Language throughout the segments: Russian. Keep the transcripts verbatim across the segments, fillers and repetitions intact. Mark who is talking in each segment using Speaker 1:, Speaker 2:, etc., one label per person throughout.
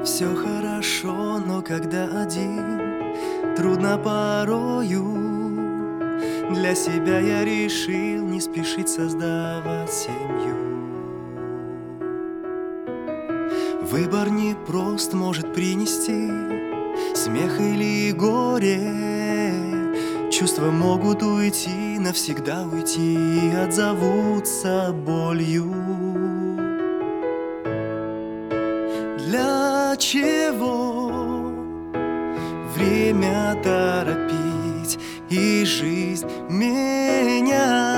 Speaker 1: Все хорошо, но когда один, трудно порою. Для себя я решил не спешить создавать семью. Выбор непрост, может принести смех или горе. Чувства могут уйти, навсегда уйти и отзовутся болью. Для чего время торопить и жизнь менять?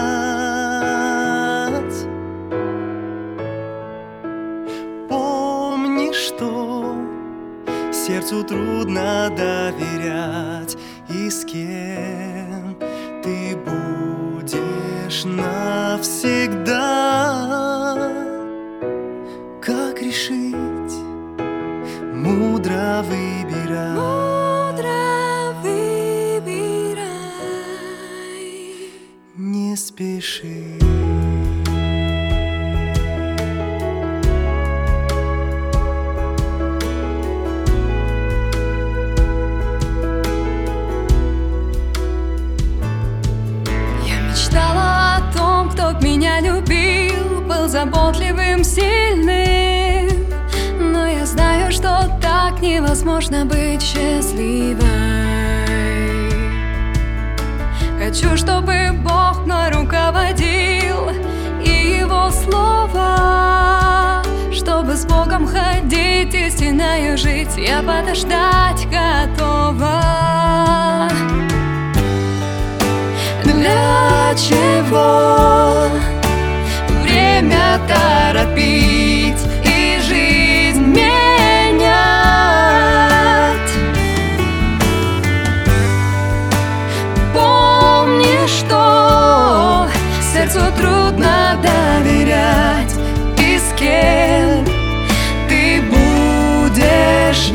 Speaker 1: Помни, что сердцу трудно доверять, и с кем ты будешь навсегда. Как решить? Мудро выбирай.
Speaker 2: Мудро выбирай.
Speaker 1: Не спеши.
Speaker 2: Я мечтала о том, кто б меня любил, был заботливым, сильным. Но я знаю, что так невозможно быть счастливой. Хочу, чтобы Бог мной руководил, и Его слово, чтобы с Богом ходить, истинною жить, я подождать готова. Для чего время торопить и жизнь менять? Помни, что сердцу трудно доверять, и с кем ты будешь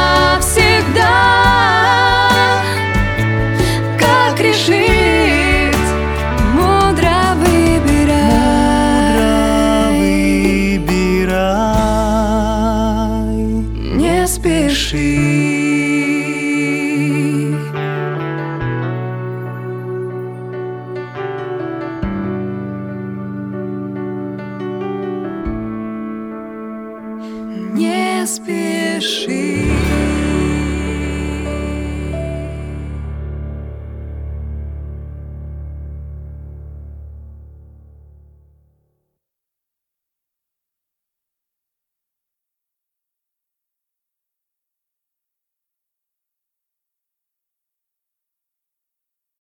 Speaker 2: навсегда. Как решить? Мудро выбирай.
Speaker 1: Выбирай.
Speaker 2: Не спеши. Не спеши.